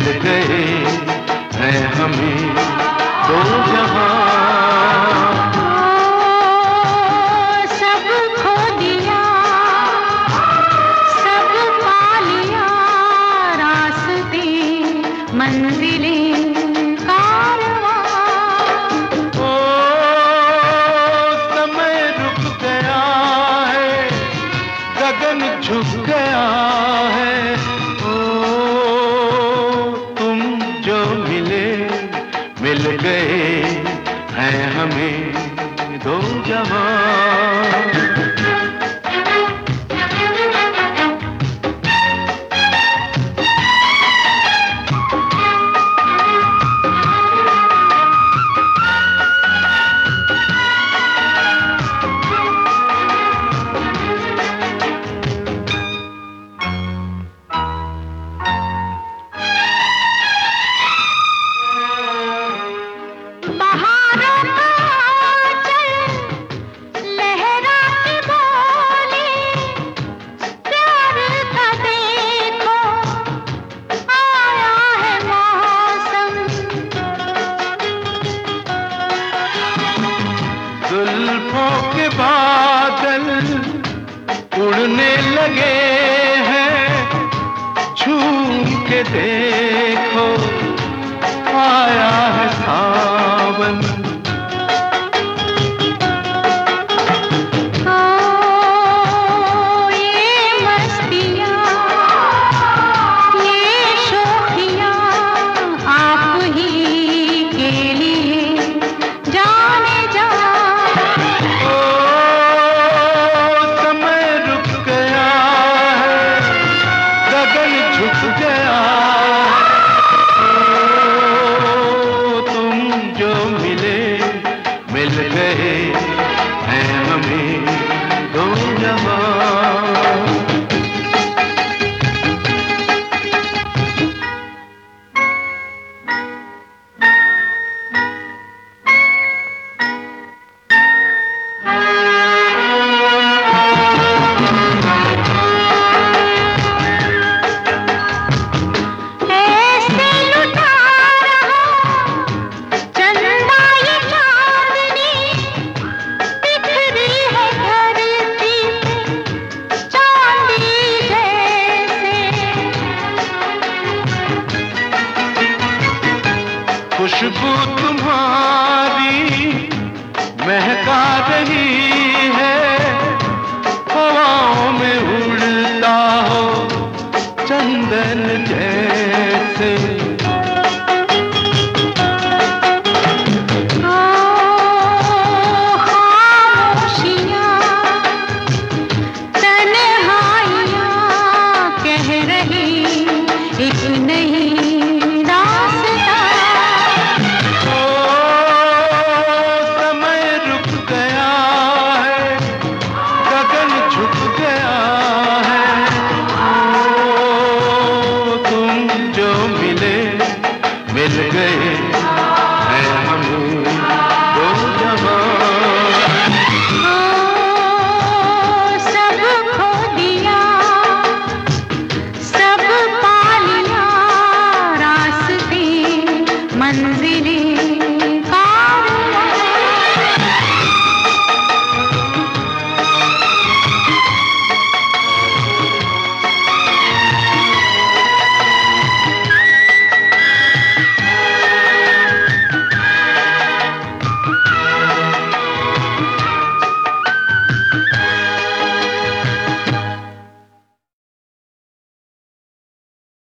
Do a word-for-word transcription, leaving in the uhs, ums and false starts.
गए हैं हमें दो जहां। सब खो दिया, सब पा लिया, रास्ते मंजिलें कारवां। ओ समय रुक गया है, गगन झुक गया है। ओ तुम जो मिले मिल गए हैं हमें दो जहां। जुल्फों के बादल उड़ने लगे हैं, झूम के देखो आया है सावन। ओ ये मस्तियाँ, ये शोखियाँ आप ही के लिए जाने जा। झुक गया ओ तुम जो मिले मिल गए हैं हमें दो जहां। खुशबू तुम्हारी महका रही है, हवाओं में उड़ता हो चंदन जैसे। ओ खामोशियाँ, तन्हाइयाँ कह रही एक नहीं